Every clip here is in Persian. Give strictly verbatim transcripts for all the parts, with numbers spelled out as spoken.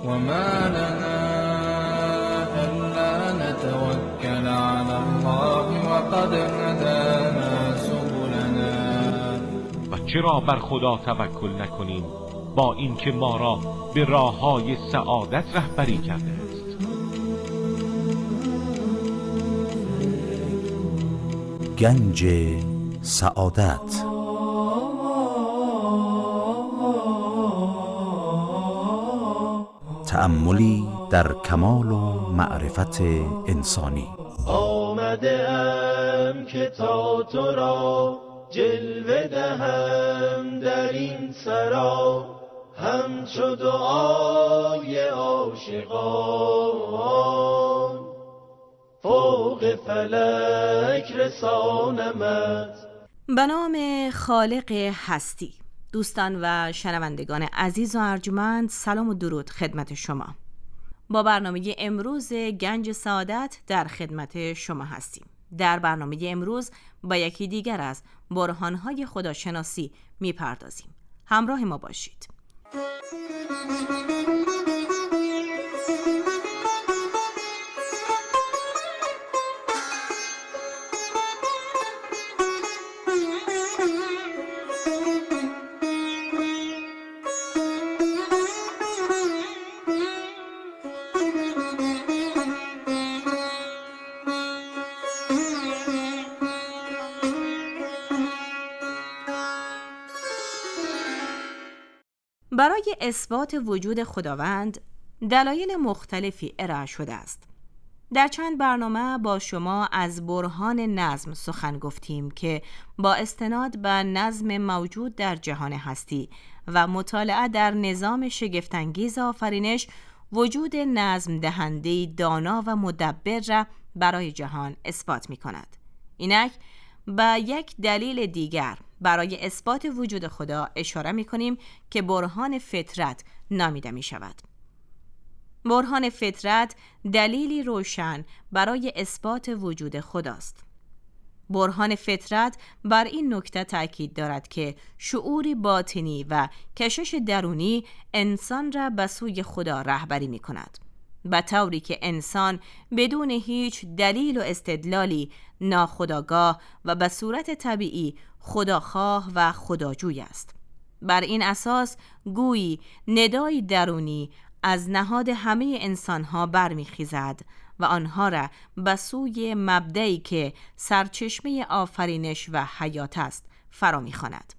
وما لنا ألا نتوكل على الله وقد هدانا سبلنا. و چرا بر خدا توکل نکنیم با اینکه ما را به راه‌های سعادت رهبری کرده است. گنج سعادت. تأملی در کمال و معرفت انسانی. آمده ام که تا تو را جلوه دهم در این سرا، همچو دعای عاشقان فوق فلک رسانمت. به نام خالق هستی. دوستان و شنوندگان عزیز و ارجمند، سلام و درود خدمت شما. با برنامه امروز گنج سعادت در خدمت شما هستیم. در برنامه امروز با یکی دیگر از برهانهای خداشناسی میپردازیم. همراه ما باشید. برای اثبات وجود خداوند دلایل مختلفی ارائه شده است. در چند برنامه با شما از برهان نظم سخن گفتیم که با استناد به نظم موجود در جهان هستی و مطالعه در نظام شگفت‌انگیز آفرینش وجود نظم دهنده دانا و مدبر را برای جهان اثبات می کند. اینک با یک دلیل دیگر برای اثبات وجود خدا اشاره می کنیم که برهان فطرت نامیده می شود. برهان فطرت دلیلی روشن برای اثبات وجود خداست. برهان فطرت بر این نکته تأکید دارد که شعوری باطنی و کشش درونی انسان را به سوی خدا رهبری می کند، به طوری که انسان بدون هیچ دلیل و استدلالی ناخودآگاه و به صورت طبیعی خداخواه و خداجوی است. بر این اساس گویی ندای درونی از نهاد همه انسانها برمیخیزد و آنها را به سوی مبدئی که سرچشمه آفرینش و حیات است فرا می‌خواند.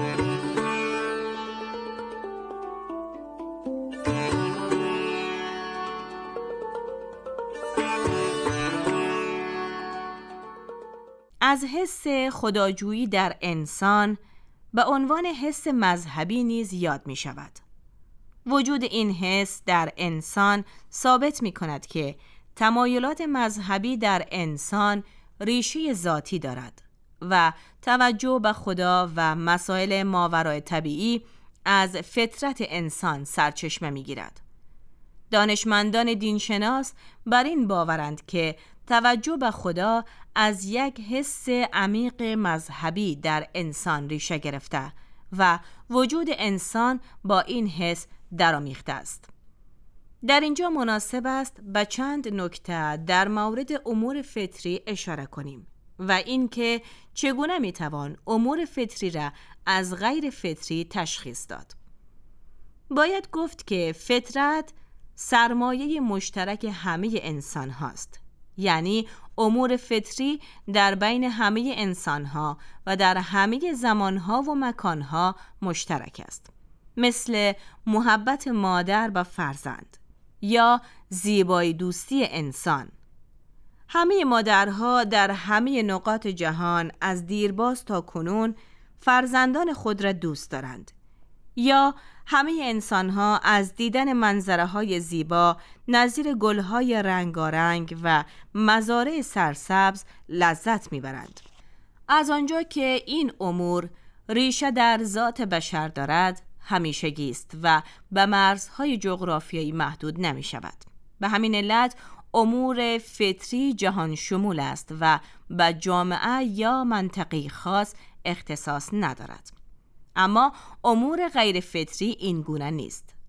از حس خداجویی در انسان به عنوان حس مذهبی نیز یاد می شود. وجود این حس در انسان ثابت می کند که تمایلات مذهبی در انسان ریشه ذاتی دارد و توجه به خدا و مسائل ماورای طبیعی از فطرت انسان سرچشمه می گیرد. دانشمندان دینشناس بر این باورند که توجه به خدا از یک حس عمیق مذهبی در انسان ریشه گرفته و وجود انسان با این حس درآمیخته است. در اینجا مناسب است به چند نکته در مورد امور فطری اشاره کنیم و اینکه چگونه میتوان امور فطری را از غیر فطری تشخیص داد. باید گفت که فطرت سرمایه مشترک همه انسان هاست، یعنی امور فطری در بین همه انسانها و در همه زمانها و مکانها مشترک است، مثل محبت مادر به فرزند یا زیبایی دوستی انسان. همه مادرها در همه نقاط جهان از دیرباز تا کنون فرزندان خود را دوست دارند، یا همه انسانها از دیدن منظره‌های زیبا نظیر گل‌های رنگارنگ و مزارع سرسبز لذت می‌برند. از آنجا که این امور ریشه در ذات بشر دارد، همیشگی است و به مرزهای جغرافیایی محدود نمی‌شود. به همین علت امور فطری جهان شمول است و به جامعه یا منطقه خاص اختصاص ندارد. اما امور غیر فطری این گونه نیست.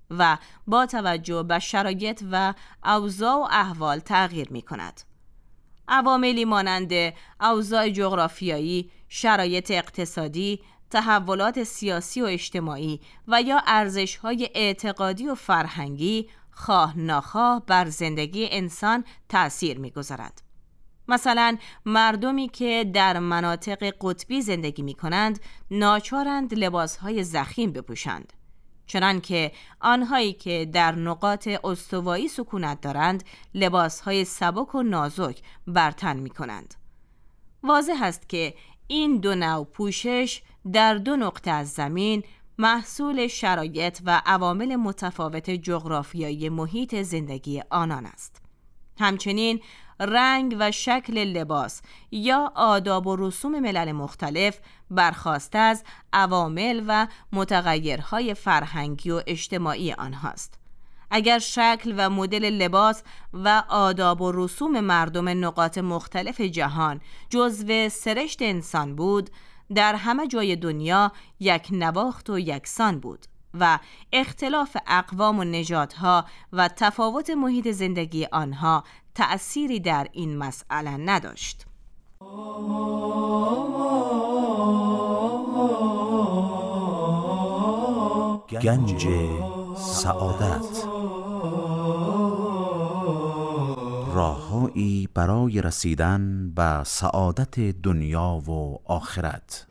و با توجه به شرایط و اوضاع و احوال تغییر می کند. عواملی مانند اوضاع جغرافیایی، شرایط اقتصادی، تحولات سیاسی و اجتماعی و یا ارزش‌های اعتقادی و فرهنگی خواه ناخواه بر زندگی انسان تأثیر می‌گذارد. مثلا مردمی که در مناطق قطبی زندگی می‌کنند ناچارند لباس‌های ضخیم بپوشند، چنانکه آنهایی که در نقاط استوایی سکونت دارند لباس‌های سبک و نازک بر تن می‌کنند. واضح است که این دو نوع پوشش در دو نقطه از زمین محصول شرایط و عوامل متفاوت جغرافیایی محیط زندگی آنان است. همچنین رنگ و شکل لباس یا آداب و رسوم ملل مختلف برخواسته از عوامل و متغیرهای فرهنگی و اجتماعی آنهاست. اگر شکل و مدل لباس و آداب و رسوم مردم نقاط مختلف جهان جزو سرشت انسان بود، در همه جای دنیا یک نواخت و یکسان بود و اختلاف اقوام و نژادها و تفاوت محیط زندگی آنها تأثیری در این مسئله نداشت. گنج سعادت، راههایی برای رسیدن به سعادت دنیا و آخرت.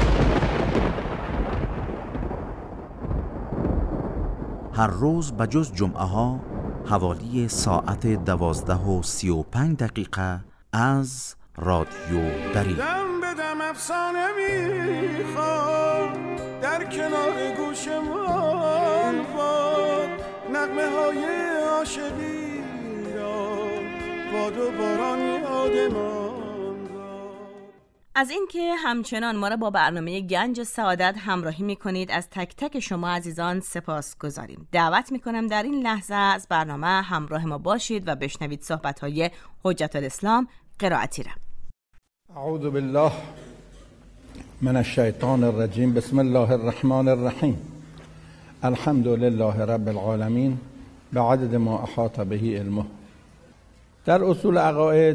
هر روز بجز جمعه ها حوالی ساعت دوازده و سی و پنج دقیقه از رادیو دری دم به دم افسانه میخواد در کنار گوشمان باد، نغمه های عاشقی را باد و باران یادمان. از اینکه همچنان ما را با برنامه گنج سعادت همراهی می‌کنید از تک تک شما عزیزان سپاس گذاریم. دعوت می‌کنم در این لحظه از برنامه همراه ما باشید و بشنوید صحبت‌های حجت الاسلام قرائتی را. اعوذ بالله من الشیطان الرجیم. بسم الله الرحمن الرحیم. الحمد لله رب العالمین بعدد ما احاط به علمه. در اصول عقاید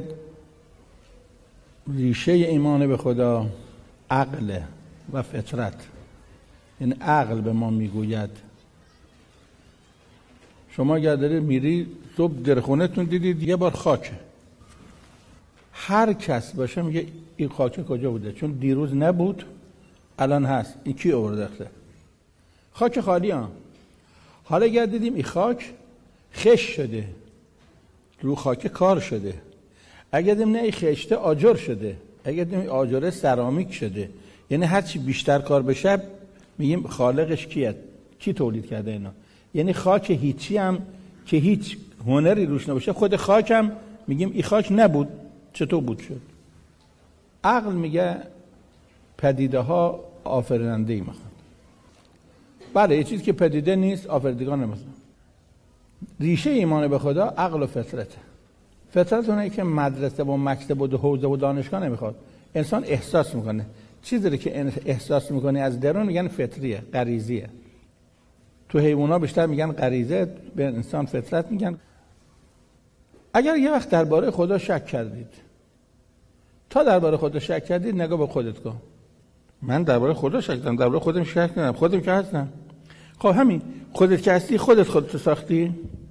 ریشه ایمان به خدا عقل و فطرت. این عقل به ما میگوید شما اگر دارید میری صبح در خونتون دیدید یه بار خاکه، هر کس باشه میگه این خاکه کجا بوده، چون دیروز نبود الان هست، این کی آورده؟ خاک خالی ها. حالا اگر دیدیم این خاک خش شده، رو خاک کار شده، اگر دیدیم نه این خشته آجر شده، اگر دیدیم این آجره سرامیک شده، یعنی هر چی بیشتر کار بشه میگیم خالقش کیه، کی تولید کرده اینا. یعنی خاک هیچی هم که هیچ هنری روش نباشه، خود خاک هم میگیم این خاک نبود چطور بود شد. عقل میگه پدیده ها آفریننده ای میخواد. بله یه چیزی که پدیده نیست آفریدگان نمیخواد. ریشه ایمان به خدا عقل و فطرته. فطرت اونه که مدرسه و مکتب و حوزه و دانشگاه نمیخواد. انسان احساس میکنه چیزی که احساس میکنه از درون میگن فطریه، غریزیه. تو حیونا بیشتر میگن غریزه، به انسان فطرت میگن. اگر یه وقت درباره خدا شک کردید، تا درباره خدا شک کردید نگاه به خودت کن. من درباره خدا شک کردم، درباره خودم شک نکردم، خودم که هستم. خب همین خودت که هستی خودت خودت ساختی.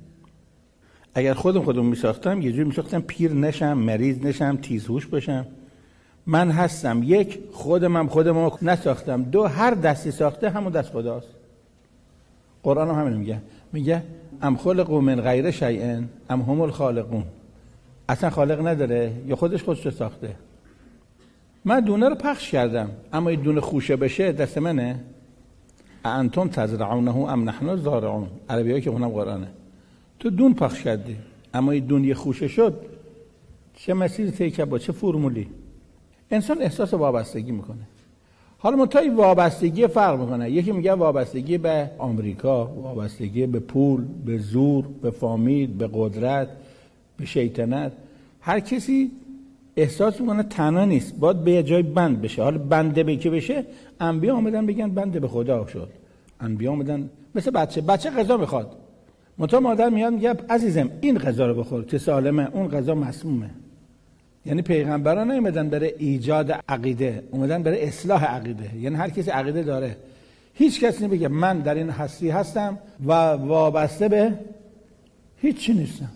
اگر خودم خودم میساختم یه جوری میساختم پیر نشم، مریض نشم، تیزهوش باشم. من هستم یک، خودمم خودمو نساختم. دو، هر دستی ساخته همون دست خداست. قرآن هم همین میگه، میگه ام خلقوا من غیر شیء ام هم الخالقون. اصلا خالق نداره یا خودش خودش ساخته. من دونه رو پخش کردم، اما این دونه خوشه بشه دست منه. انتم تزرعونه ام نحن الزارعون. عربیایی که اونم قرآنه. تو دون پخش کردی، اما این دون یه خوشه شد، چه مسیری طی کرد، با چه فرمولی. انسان احساس وابستگی میکنه. حالا من تا این وابستگی فرق میکنه. یکی میگه وابستگی به آمریکا، وابستگی به پول، به زور، به فامیل، به قدرت، به شیطنت. هر کسی احساس میکنه تنها نیست، باید به یه جای بند بشه. حالا بنده به که بشه، انبیا آمدن بگن بنده به خدا شد. انبیا اومدن مثل بچه بچه غذا میخواد، منتها مادر میاد میگه عزیزم این غذا رو بخور که سالمه، اون غذا مسمومه. یعنی پیغمبران نیومدن برای ایجاد عقیده، اومدن برای اصلاح عقیده. یعنی هر کسی عقیده داره، هیچ کسی نمیگه من در این هستی هستم و وابسته به هیچ چی نیستم.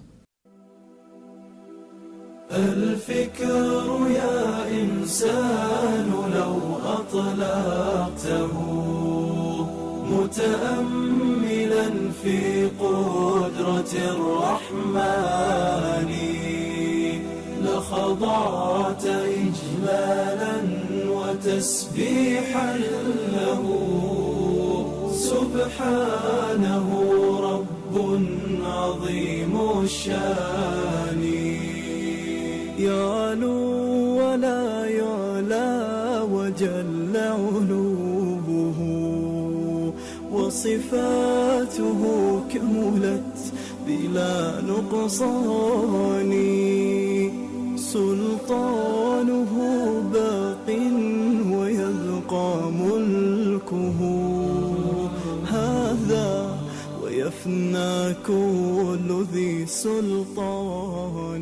الفكر يا إنسان لو أطلقته متأملا في قدرة الرحمن لخضعت إجلالا وتسبيحا له سبحانه رب عظيم الشان يعلو ولا يعلى وجل علوه وصفاته كملت بلا نقصان سلطانه باق ويبقى ملكه هذا ويفنى كل ذي سلطان.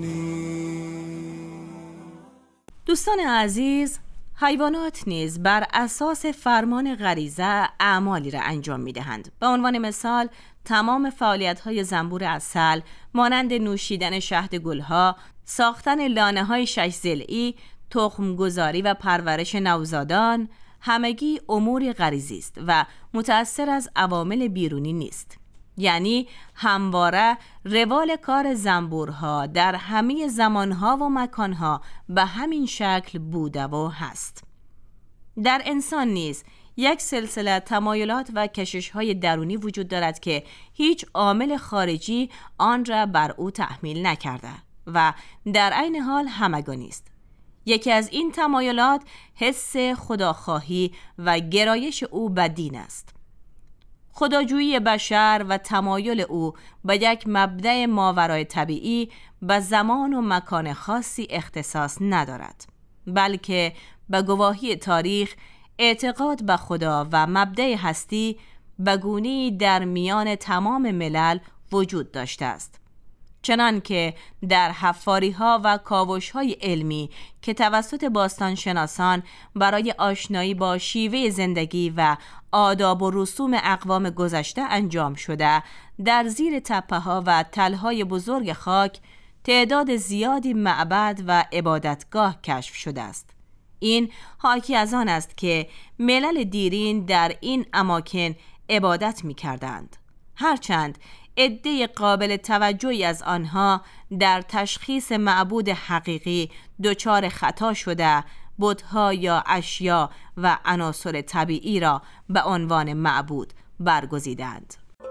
دوستان عزیز، حیوانات نیز بر اساس فرمان غریزه اعمالی را انجام می‌دهند. به عنوان مثال تمام فعالیت‌های زنبور عسل مانند نوشیدن شهد گل‌ها، ساختن لانه‌های شش ضلعی، تخم‌گذاری و پرورش نوزادان همگی امور غریزی است و متأثر از عوامل بیرونی نیست. یعنی همواره روال کار زنبورها در همه زمانها و مکانها به همین شکل بوده و هست. در انسان نیز یک سلسله تمایلات و کشش‌های درونی وجود دارد که هیچ عامل خارجی آن را بر او تحمیل نکرده و در عین حال همگانی است. یکی از این تمایلات حس خداخواهی و گرایش او به دین است. خداجویی بشر و تمایل او به یک مبدأ ماورای طبیعی به زمان و مکان خاصی اختصاص ندارد، بلکه به گواهی تاریخ اعتقاد به خدا و مبدأ هستی به گونه‌ای در میان تمام ملل وجود داشته است. چنانکه در حفاری‌ها و کاوش‌های علمی که توسط باستانشناسان برای آشنایی با شیوه زندگی و آداب و رسوم اقوام گذشته انجام شده، در زیر تپه‌ها و تل‌های بزرگ خاک تعداد زیادی معبد و عبادتگاه کشف شده است. این حاکی از آن است که ملل دیرین در این اماکن عبادت می‌کردند، هرچند عده قابل توجهی از آنها در تشخیص معبود حقیقی دچار خطا شده، بت‌ها یا اشیا و عناصر طبیعی را به عنوان معبود برگزیدند.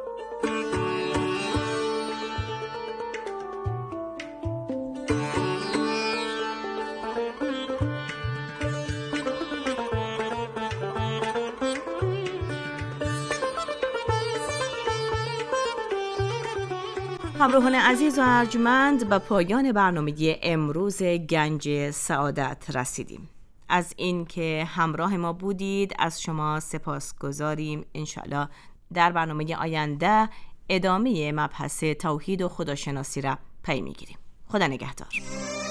همراهان عزیز و ارجمند، به پایان برنامه امروز گنج سعادت رسیدیم. از اینکه همراه ما بودید از شما سپاسگزاریم. انشالله در برنامه آینده ادامه مبحث توحید و خداشناسی را پی میگیریم. خدا نگهدار.